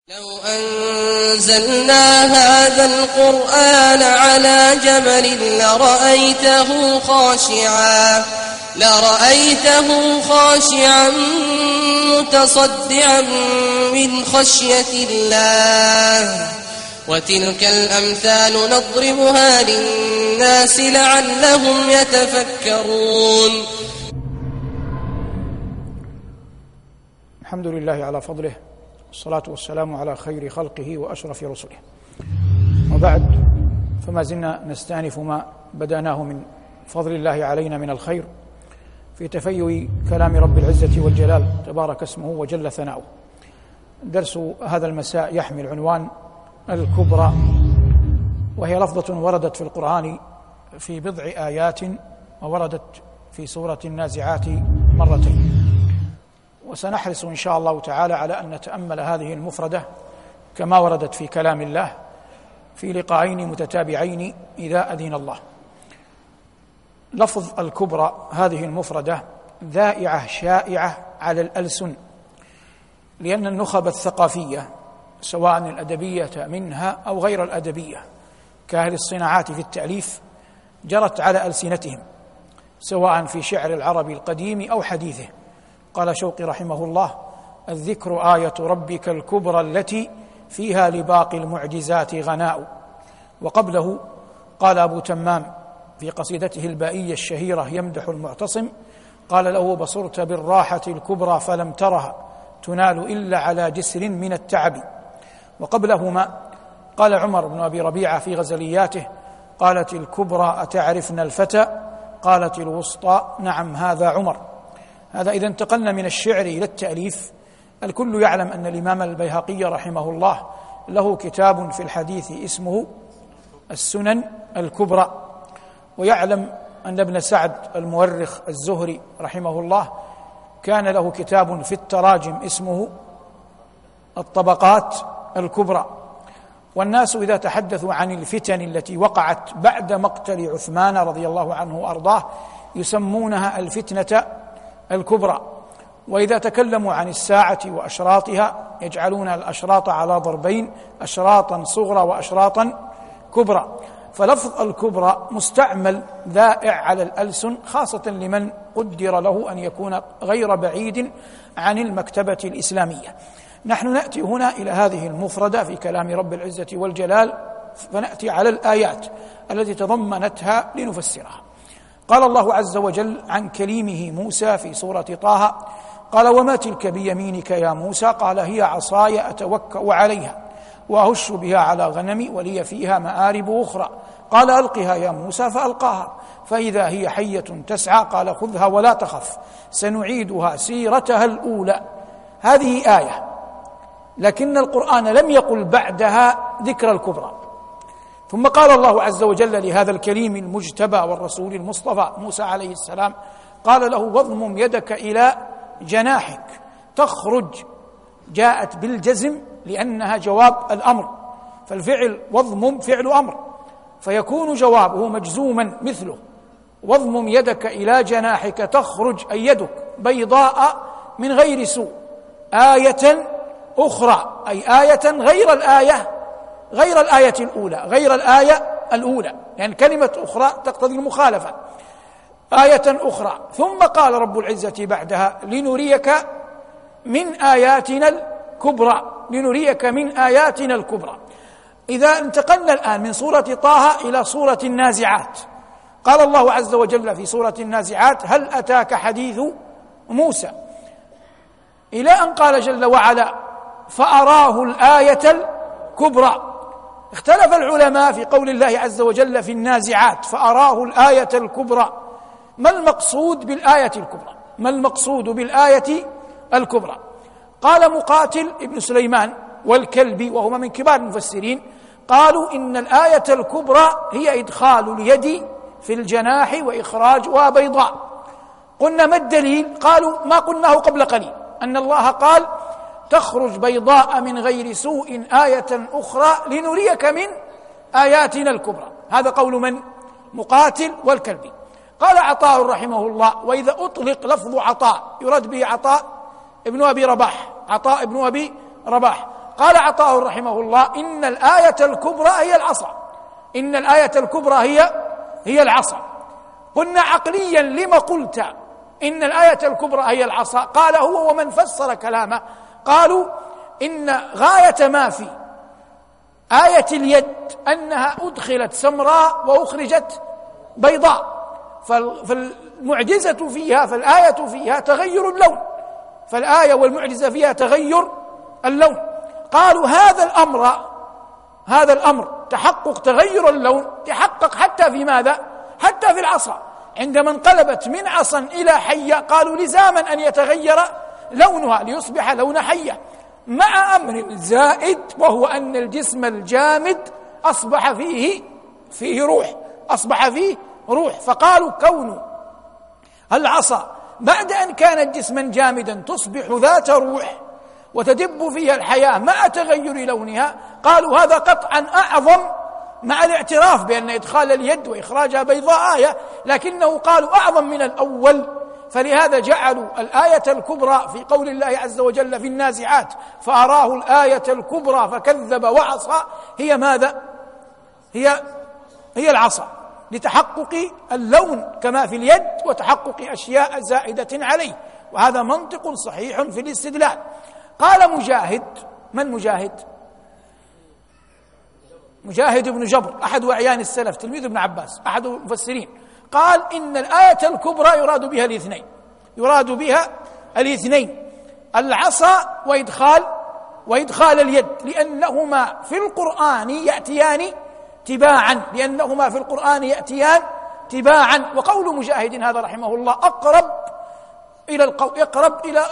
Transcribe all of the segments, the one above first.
لو أنزلنا هذا القرآن على جبل لرأيته خاشعا متصدعا من خشية الله وتلك الأمثال نضربها للناس لعلهم يتفكرون. الحمد لله على فضله، والصلاة والسلام على خير خلقه وأشرف رسله، وبعد، فما زلنا نستأنف ما بدأناه من فضل الله علينا من الخير في تفيؤ كلام رب العزة والجلال تبارك اسمه وجل ثناؤه. درس هذا المساء يحمل عنوان الكبرى، وهي لفظة وردت في القرآن في بضع آيات، ووردت في سورة النازعات مرتين، وسنحرص إن شاء الله تعالى على أن نتأمل هذه المفردة كما وردت في كلام الله في لقاءين متتابعين إذا أذن الله. لفظ الكبرى هذه المفردة ذائعة شائعة على الألسن، لأن النخب الثقافية سواء الأدبية منها أو غير الأدبية كأهل الصناعات في التأليف جرت على ألسنتهم، سواء في شعر العرب القديم أو حديثه. قال شوقي رحمه الله: الذكر آية ربك الكبرى التي فيها لباقي المعجزات غناء. وقبله قال أبو تمام في قصيدته البائية الشهيرة يمدح المعتصم، قال له: بصرت بالراحة الكبرى فلم ترها تنال إلا على جسر من التعب. وقبلهما قال عمر بن أبي ربيعة في غزلياته: قالت الكبرى أتعرفن الفتى، قالت الوسطى نعم هذا عمر. هذا إذا انتقلنا من الشعر إلى التأليف. الكل يعلم أن الإمام البيهقي رحمه الله له كتاب في الحديث اسمه السنن الكبرى، ويعلم أن ابن سعد المؤرخ الزهري رحمه الله كان له كتاب في التراجم اسمه الطبقات الكبرى. والناس إذا تحدثوا عن الفتن التي وقعت بعد مقتل عثمان رضي الله عنه وأرضاه يسمونها الفتنة الكبرى، وإذا تكلموا عن الساعة وأشراطها يجعلون الأشراط على ضربين: أشراطا صغرى وأشراطا كبرى. فلفظ الكبرى مستعمل ذائع على الألسن، خاصة لمن قدر له أن يكون غير بعيد عن المكتبة الإسلامية. نحن نأتي هنا إلى هذه المفردة في كلام رب العزة والجلال، فنأتي على الآيات التي تضمنتها لنفسرها. قال الله عز وجل عن كليمه موسى في سورة طه: قال: وما تلك بيمينك يا موسى؟ قال: هي عصاي أتوكأ عليها وأهش بها على غنمي ولي فيها مآرب أخرى. قال: ألقها يا موسى، فألقاها فإذا هي حية تسعى. قال: خذها ولا تخف سنعيدها سيرتها الأولى. هذه آية، لكن القرآن لم يقل بعدها ذكر الكبرى. ثم قال الله عز وجل لهذا الكريم المجتبى والرسول المصطفى موسى عليه السلام، قال له: واضمم يدك إلى جناحك تخرج. جاءت بالجزم لأنها جواب الأمر، فالفعل واضمم فعل أمر، فيكون جوابه مجزوما مثله: واضمم يدك إلى جناحك تخرج، أي يدك بيضاء من غير سوء، آية أخرى، أي آية غير الآية الأولى، يعني كلمة أخرى تقتضي المخالفة، آية أخرى. ثم قال رب العزة بعدها: لنريك من آياتنا الكبرى. إذا انتقلنا الآن من سورة طه إلى سورة النازعات، قال الله عز وجل في سورة النازعات: هل أتاك حديث موسى، إلى أن قال جل وعلا: فأراه الآية الكبرى. اختلف العلماء في قول الله عز وجل في النازعات فأراه الآية الكبرى، ما المقصود بالآية الكبرى؟ قال مقاتل ابن سليمان والكلبي وهما من كبار المفسرين، قالوا إن الآية الكبرى هي إدخال اليد في الجناح وإخراجها بيضاء. قلنا ما الدليل؟ قالوا ما قلناه قبل قليل، أن الله قال: تخرج بيضاء من غير سوء آية أخرى لنريك من آياتنا الكبرى. هذا قول من؟ مقاتل والكلبي. قال عطاء رحمه الله: وإذا أطلق لفظ عطاء يراد به عطاء ابن أبي رباح، قال عطاء رحمه الله: إن الآية الكبرى هي العصا، إن الآية الكبرى هي العصا. قلنا عقليا لما قلت إن الآية الكبرى هي العصا؟ قال هو ومن فسر كلامه قالوا إن غاية ما في آية اليد أنها أدخلت سمراء وأخرجت بيضاء، فالمعجزة فيها، فالآية فيها تغير اللون، فالآية والمعجزة فيها تغير اللون. قالوا هذا الأمر تحقق تغير اللون تحقق حتى في ماذا؟ حتى في العصا، عندما انقلبت من عصا إلى حية قالوا لزاما أن يتغير لونها ليصبح لون حية، مع أمر زائد وهو أن الجسم الجامد أصبح فيه روح، أصبح فيه روح. فقالوا كون العصا بعد أن كانت جسما جامدا تصبح ذات روح وتدب فيها الحياة مع تغير لونها، قالوا هذا قطعا أعظم، مع الاعتراف بأن إدخال اليد وإخراجها بيضاء آية، لكنه قالوا أعظم من الأول. فلهذا جعلوا الآية الكبرى في قول الله عز وجل في النازعات: فأراه الآية الكبرى فكذب وعصى، هي ماذا؟ هي العصا، لتحقق اللون كما في اليد وتحقق أشياء زائدة عليه، وهذا منطق صحيح في الاستدلال. قال مجاهد، من مجاهد؟ مجاهد بن جبر أحد أعيان السلف، تلميذ ابن عباس، أحد المفسرين، قال إن الآية الكبرى يراد بها الاثنين، العصا وإدخال اليد، لأنهما في القرآن يأتيان تباعا. وقول مجاهد هذا رحمه الله أقرب إلى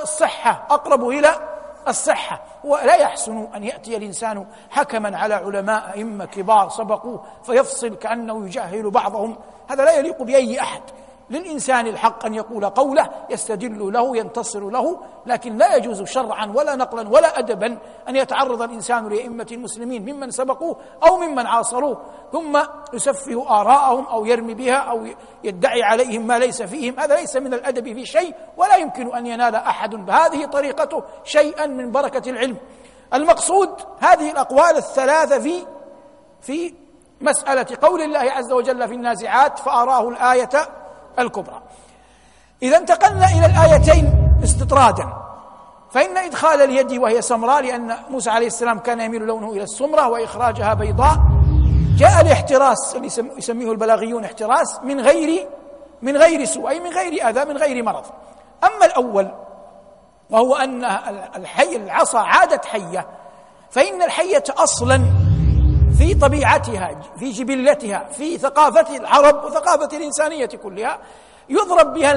الصحة، ولا يحسن أن يأتي الإنسان حكما على علماء أئمة كبار سبقوه فيفصل كأنه يجهل بعضهم، هذا لا يليق بأي أحد. للإنسان الحق أن يقول قوله يستدل له ينتصر له، لكن لا يجوز شرعا ولا نقلا ولا أدبا أن يتعرض الإنسان لأئمة المسلمين ممن سبقوه أو ممن عاصروه ثم يسفه آراءهم أو يرمي بها أو يدعي عليهم ما ليس فيهم، هذا ليس من الأدب في شيء، ولا يمكن أن ينال أحد بهذه طريقته شيئا من بركة العلم. المقصود هذه الأقوال الثلاثة في مسألة قول الله عز وجل في النازعات: فأراه الآية الكبرى. إذا انتقلنا إلى الآيتين استطرادا، فإن إدخال اليد وهي سمراء، لأن موسى عليه السلام كان يميل لونه إلى السمرة، وإخراجها بيضاء، جاء الاحتراس اللي يسميه البلاغيون احتراس من غير سوء، أي من غير أذى، من غير مرض. أما الأول وهو أن العصا عادت حية، فإن الحية أصلا في طبيعتها، في جبلتها، في ثقافة العرب وثقافة الإنسانية كلها يضرب بها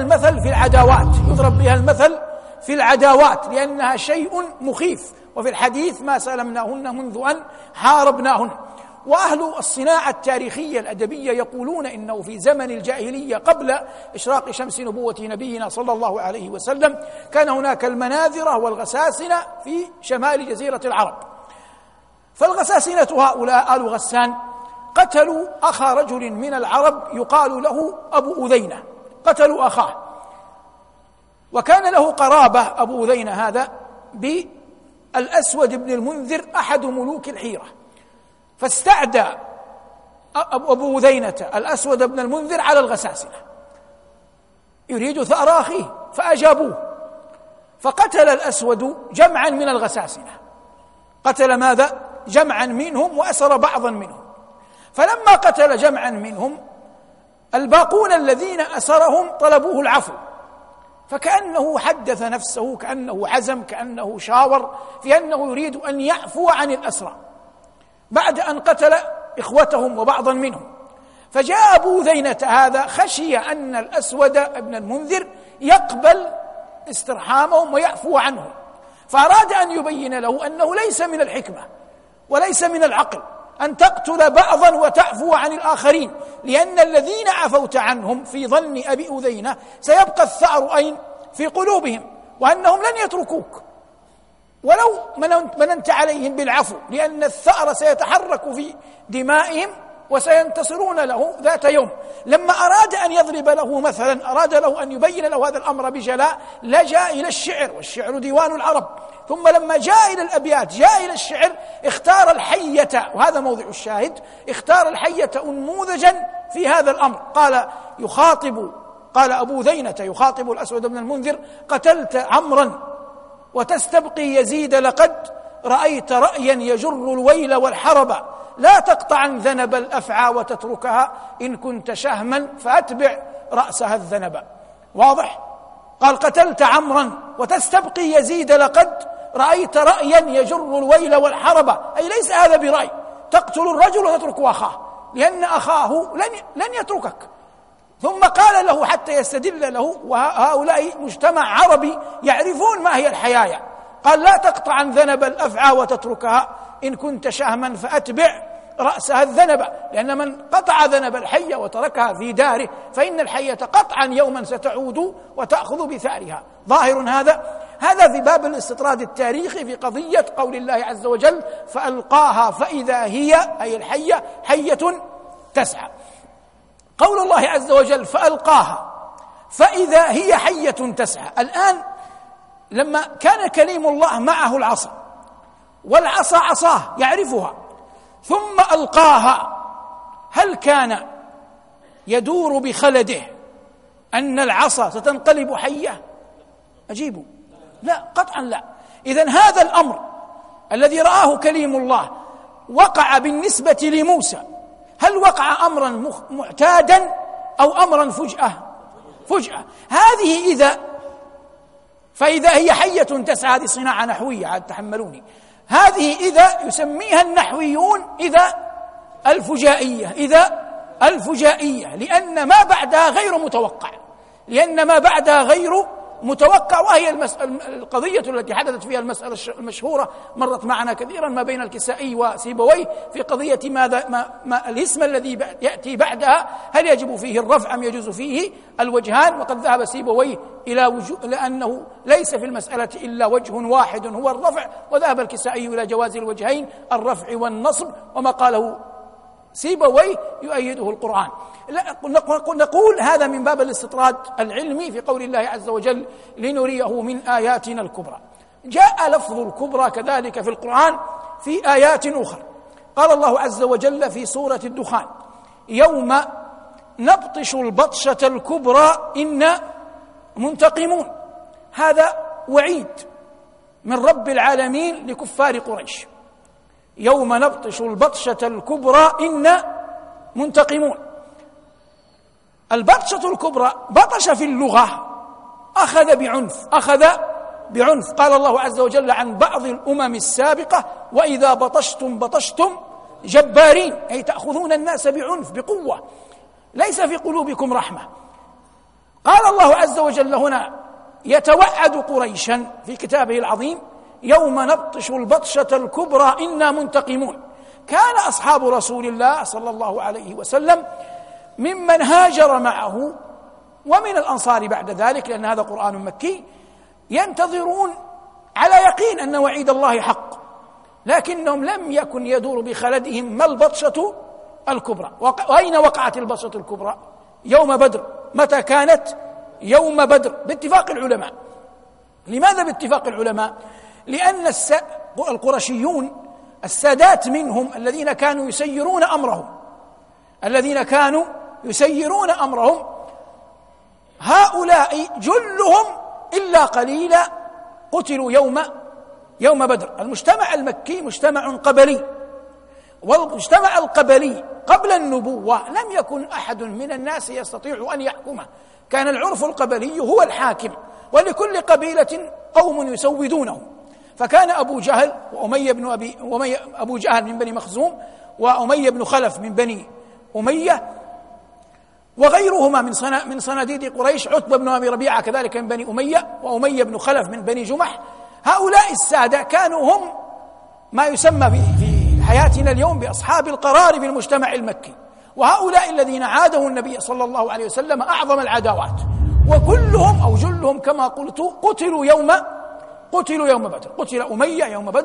المثل في العداوات، لأنها شيء مخيف، وفي الحديث: ما سلمناهن منذ أن حاربناهن. وأهل الصناعة التاريخية الأدبية يقولون إنه في زمن الجاهلية قبل إشراق شمس نبوة نبينا صلى الله عليه وسلم كان هناك المناذرة والغساسنة في شمال جزيرة العرب، فالغساسنة هؤلاء آل غسان قتلوا أخا رجل من العرب يقال له أبو أذينة، قتلوا أخاه، وكان له قرابة أبو أذينة هذا بالأسود بن المنذر أحد ملوك الحيرة، فاستعدى أبو أذينة الأسود بن المنذر على الغساسنة يريد ثأر أخيه، فأجابوه، فقتل الأسود جمعا من الغساسنة، قتل ماذا؟ جمعا منهم، وأسر بعضا منهم. فلما قتل جمعا منهم الباقون الذين أسرهم طلبوه العفو، فكأنه حدث نفسه، كأنه عزم، كأنه شاور في أنه يريد أن يعفو عن الأسرى بعد أن قتل إخوتهم وبعضا منهم. فجاء أبو أذينة هذا خشي أن الأسود ابن المنذر يقبل استرحامهم ويعفو عنهم، فأراد أن يبين له أنه ليس من الحكمة وليس من العقل أن تقتل بعضا وتعفو عن الآخرين، لأن الذين عفوت عنهم في ظن أبي أذينة سيبقى الثأر أين؟ في قلوبهم، وأنهم لن يتركوك ولو مننت عليهم بالعفو، لأن الثأر سيتحرك في دمائهم وسينتصرون له ذات يوم. لما أراد أن يضرب له مثلا، أراد له أن يبين له هذا الأمر بجلاء، لجأ إلى الشعر، والشعر ديوان العرب. ثم لما جاء إلى الأبيات، جاء إلى الشعر، اختار الحية، وهذا موضع الشاهد، اختار الحية أنموذجا في هذا الأمر. قال أبو ذينة يخاطب الأسود بن المنذر: قتلت عمرا وتستبقي يزيد، لقد رأيت رأيا يجر الويل والحرب، لا تقطعن ذنب الأفعى وتتركها، إن كنت شهما فأتبع رأسها الذنب. واضح؟ قال: قتلت عمرا وتستبقي يزيد، لقد رأيت رأيا يجر الويل والحرب، أي ليس هذا برأي، تقتل الرجل وتترك أخاه، لأن أخاه لن يتركك. ثم قال له حتى يستدل له، وهؤلاء مجتمع عربي يعرفون ما هي الحيايا، قال: لا تقطعن ذنب الأفعى وتتركها، إن كنت شهما فأتبع رأسها الذنب، لأن من قطع ذنب الحية وتركها في داره فإن الحية قطعا يوما ستعود وتأخذ بثأرها. ظاهر هذا في باب الاستطراد التاريخي في قضية قول الله عز وجل: فألقاها فإذا هي، أي الحية، حية تسعى. قول الله عز وجل: فألقاها فإذا هي حية تسعى. الآن لما كان كليم الله معه العصا، والعصا عصاه يعرفها، ثم ألقاها، هل كان يدور بخلده أن العصا ستنقلب حية؟ أجيبوا: لا، قطعا لا. إذن هذا الأمر الذي رآه كليم الله وقع بالنسبة لموسى، هل وقع أمرا معتادا أو أمرا فجأة؟ هذه فإذا هي حية تسعى، هذه صناعة نحوية، عاد تحملوني، هذه إذا يسميها النحويون إذا الفجائية، لأن ما بعدها غير متوقع، وهي القضية التي حدثت فيها المسألة المشهورة مرت معنا كثيرا ما بين الكسائي وسيبويه في قضية ما الاسم الذي يأتي بعدها، هل يجب فيه الرفع أم يجوز فيه الوجهان؟ وقد ذهب سيبويه لأنه ليس في المسألة إلا وجه واحد هو الرفع، وذهب الكسائي إلى جواز الوجهين، الرفع والنصب، وما قاله سيبويه يؤيده القرآن. نقول هذا من باب الاستطراد العلمي في قول الله عز وجل: لنريه من آياتنا الكبرى. جاء لفظ الكبرى كذلك في القرآن في آيات أخرى. قال الله عز وجل في سورة الدخان: يوم نبطش البطشة الكبرى إنا منتقمون. هذا وعيد من رب العالمين لكفار قريش. يوم نبطش البطشة الكبرى إنا منتقمون. البطشة الكبرى، بطش في اللغة أخذ بعنف. قال الله عز وجل عن بعض الأمم السابقة: وإذا بطشتم جبارين، أي تأخذون الناس بعنف، بقوة، ليس في قلوبكم رحمة. قال الله عز وجل هنا يتوعد قريشا في كتابه العظيم: يوم نبطش البطشة الكبرى إنا منتقمون. كان أصحاب رسول الله صلى الله عليه وسلم ممن هاجر معه ومن الأنصار بعد ذلك، لأن هذا قرآن مكي، ينتظرون على يقين أن وعيد الله حق، لكنهم لم يكن يدور بخلدهم ما البطشة الكبرى. وأين وقعت البطشة الكبرى؟ يوم بدر. متى كانت؟ يوم بدر باتفاق العلماء. لماذا باتفاق العلماء؟ لأن القرشيون السادات منهم الذين كانوا يسيرون أمرهم هؤلاء جلهم إلا قليلا قتلوا يوم بدر. المجتمع المكي مجتمع قبلي، والمجتمع القبلي قبل النبوة لم يكن أحد من الناس يستطيع أن يحكمه، كان العرف القبلي هو الحاكم، ولكل قبيلة قوم يسودونه. فكان أبو جهل أبو جهل من بني مخزوم، وأمية بن خلف من بني أمية، وغيرهما من صناديد قريش، عتبة بن أبي ربيعة كذلك من بني أمية، وأمية بن خلف من بني جمح. هؤلاء السادة كانوا هم ما يسمى في حياتنا اليوم بأصحاب القرار بالمجتمع المكي، وهؤلاء الذين عادوا النبي صلى الله عليه وسلم أعظم العداوات، وكلهم أو جلهم كما قلت قتلوا يوم بدر. قتل أمية يوم بدر،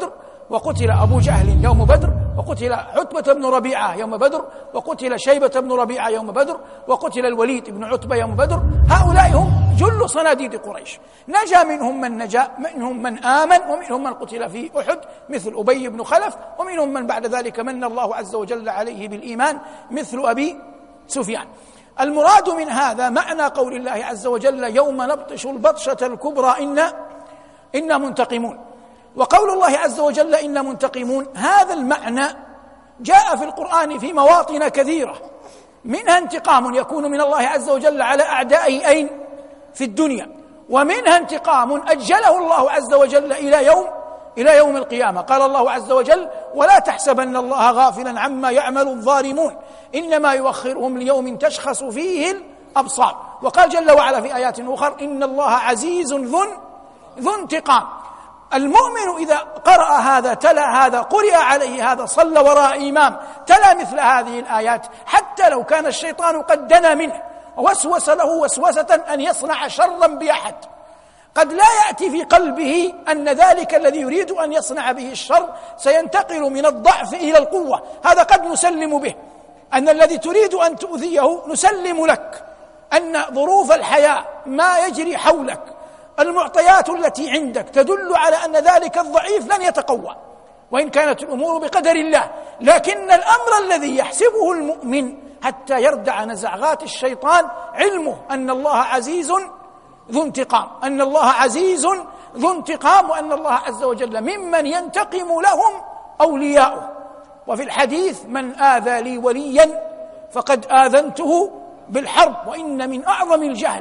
وقتل أبو جهل يوم بدر، وقتل عتبة بن ربيعة يوم بدر، وقتل شيبة بن ربيعة يوم بدر، وقتل الوليد بن عتبة يوم بدر. هؤلاء هم جل صناديد قريش، نجا منهم من نجا، منهم من آمن، ومنهم من قتل في أحد مثل أبي بن خلف، ومنهم من بعد ذلك من الله عز وجل عليه بالإيمان مثل أبي سفيان. المراد من هذا معنى قول الله عز وجل يوم نبطش البطشة الكبرى إنا منتقمون. وقول الله عز وجل إنا منتقمون، هذا المعنى جاء في القرآن في مواطن كثيرة، منها انتقام يكون من الله عز وجل على أعدائه أين؟ في الدنيا، ومنها انتقام أجله الله عز وجل إلى يوم القيامة. قال الله عز وجل ولا تحسبن الله غافلا عما يعمل الظالمون إنما يؤخرهم ليوم تشخص فيه الأبصار. وقال جل وعلا في آيات أخرى إن الله عزيز ذو انتقام. المؤمن إذا قرأ هذا، تلا هذا، قرئ عليه هذا، صلى وراء إمام تلا مثل هذه الآيات، حتى لو كان الشيطان قد دنا منه ووسوس له وسوسة أن يصنع شرا بأحد، قد لا يأتي في قلبه أن ذلك الذي يريد أن يصنع به الشر سينتقل من الضعف إلى القوة، هذا قد نسلم به. أن الذي تريد أن تؤذيه نسلم لك، أن ظروف الحياة ما يجري حولك، المعطيات التي عندك تدل على أن ذلك الضعيف لن يتقوى، وإن كانت الأمور بقدر الله. لكن الأمر الذي يحسبه المؤمن حتى يردع نزعات الشيطان علمه أن الله عزيز ذو انتقام، أن الله عزيز ذو انتقام، وأن الله عز وجل ممن ينتقم لهم أولياؤه. وفي الحديث من آذى لي وليا فقد آذنته بالحرب. وإن من أعظم الجهل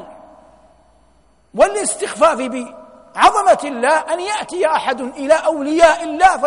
والاستخفاف بعظمة الله أن يأتي أحد إلى أولياء الله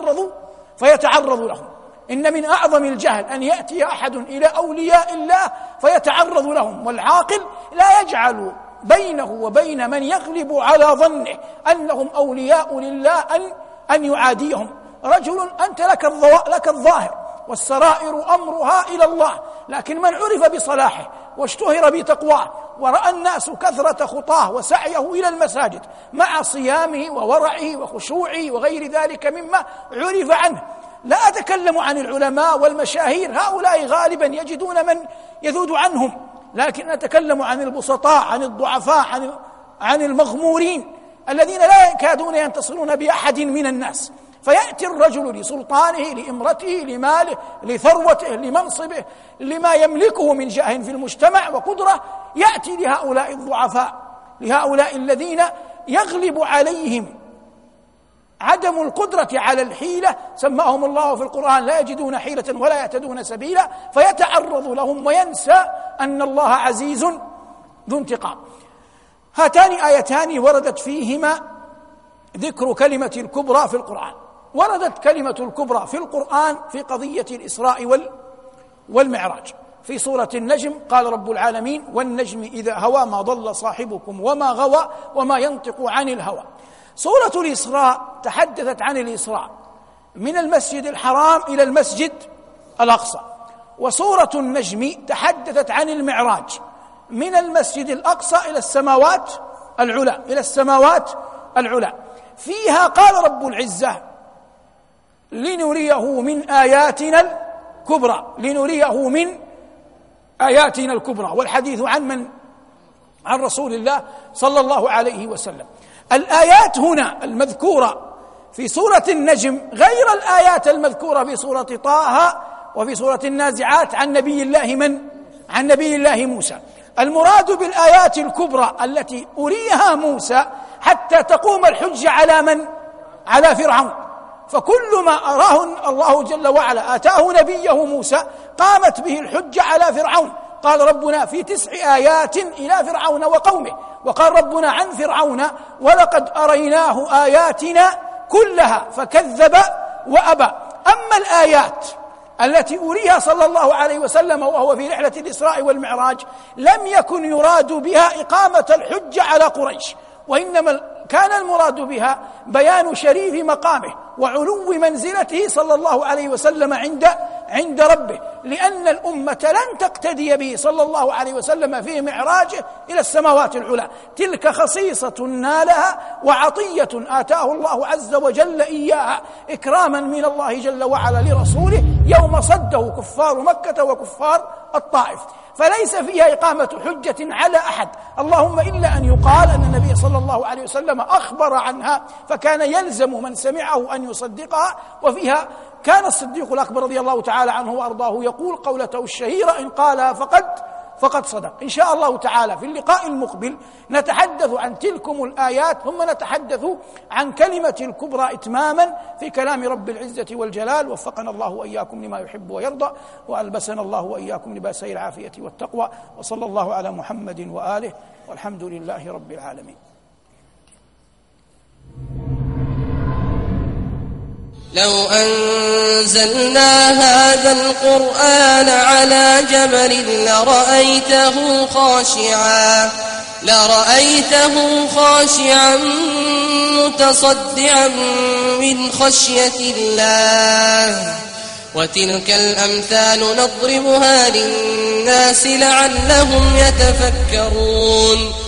فيتعرض لهم. إن من أعظم الجهل أن يأتي أحد إلى أولياء الله فيتعرض لهم، والعاقل لا يجعل بينه وبين من يغلب على ظنه أنهم أولياء لله أن يعاديهم. رجل أنت لك الظاهر والسرائر أمرها إلى الله، لكن من عرف بصلاحه واشتهر بتقواه ورأى الناس كثرة خطاه وسعيه إلى المساجد مع صيامه وورعه وخشوعه وغير ذلك مما عرف عنه. لا أتكلم عن العلماء والمشاهير، هؤلاء غالبا يجدون من يذود عنهم، لكن أتكلم عن البسطاء، عن الضعفاء، عن المغمورين الذين لا يكادون ينتصرون بأحد من الناس. فيأتي الرجل لسلطانه، لإمرته، لماله، لثروته، لمنصبه، لما يملكه من جاه في المجتمع وقدرة، يأتي لهؤلاء الضعفاء، لهؤلاء الذين يغلب عليهم عدم القدرة على الحيلة، سماهم الله في القرآن لا يجدون حيلة ولا يهتدون سبيلا، فيتعرض لهم وينسى أن الله عزيز ذو انتقام. هاتان آيتان وردت فيهما ذكر كلمة الكبرى في القرآن. وردت كلمة الكبرى في القرآن في قضية الإسراء والمعراج. في سورة النجم قال رب العالمين والنجم إذا هوى ما ضل صاحبكم وما غوى وما ينطق عن الهوى. سورة الإسراء تحدثت عن الإسراء من المسجد الحرام إلى المسجد الأقصى، وسورة النجم تحدثت عن المعراج من المسجد الأقصى إلى السماوات العلى. فيها قال رب العزة لنريه من آياتنا الكبرى، والحديث عن رسول الله صلى الله عليه وسلم. الآيات هنا المذكورة في سورة النجم غير الآيات المذكورة في سورة طه وفي سورة النازعات عن نبي الله موسى. المراد بالآيات الكبرى التي أريها موسى حتى تقوم الحجة على فرعون، فكل ما أراه الله جل وعلا آتاه نبيه موسى قامت به الحجة على فرعون. قال ربنا في 9 آيات إلى فرعون وقومه، وقال ربنا عن فرعون ولقد أريناه آياتنا كلها فكذب وأبى. أما الآيات التي أريها صلى الله عليه وسلم وهو في رحلة الإسراء والمعراج لم يكن يراد بها إقامة الحجة على قريش، وإنما كان المراد بها بيان شريف مقامه وعلو منزلته صلى الله عليه وسلم عند ربه، لأن الأمة لن تقتدي به صلى الله عليه وسلم في معراجه إلى السماوات العلى. تلك خصيصة نالها وعطية آتاه الله عز وجل إياها إكراما من الله جل وعلا لرسوله يوم صده كفار مكة وكفار الطائف، فليس فيها إقامة حجة على أحد، اللهم إلا أن يقال أن النبي صلى الله عليه وسلم أخبر عنها فكان يلزم من سمعه أن يصدقها. وفيها كان الصديق الأكبر رضي الله تعالى عنه وأرضاه يقول قولته الشهيرة: إن قالها فقد صدق. إن شاء الله تعالى في اللقاء المقبل نتحدث عن تلكم الآيات، ثم نتحدث عن كلمة الكبرى إتماما في كلام رب العزة والجلال. وفقنا الله وإياكم لما يحب ويرضى، وألبسنا الله وإياكم لباسي العافية والتقوى، وصلى الله على محمد وآله، والحمد لله رب العالمين. لو أنزلنا هذا القرآن على جبل لرأيته خاشعا متصدعا من خشية الله، وتلك الأمثال نضربها للناس لعلهم يتفكرون.